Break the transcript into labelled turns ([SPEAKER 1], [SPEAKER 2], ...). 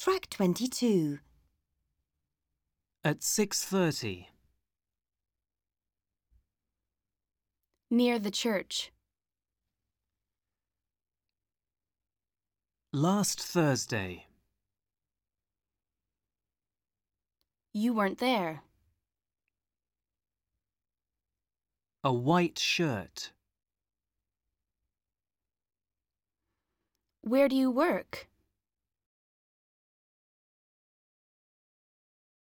[SPEAKER 1] Track 22.
[SPEAKER 2] At 6:30.
[SPEAKER 3] Near the church.
[SPEAKER 2] Last Thursday.
[SPEAKER 3] You weren't there.
[SPEAKER 2] A white shirt.
[SPEAKER 3] Where do you work?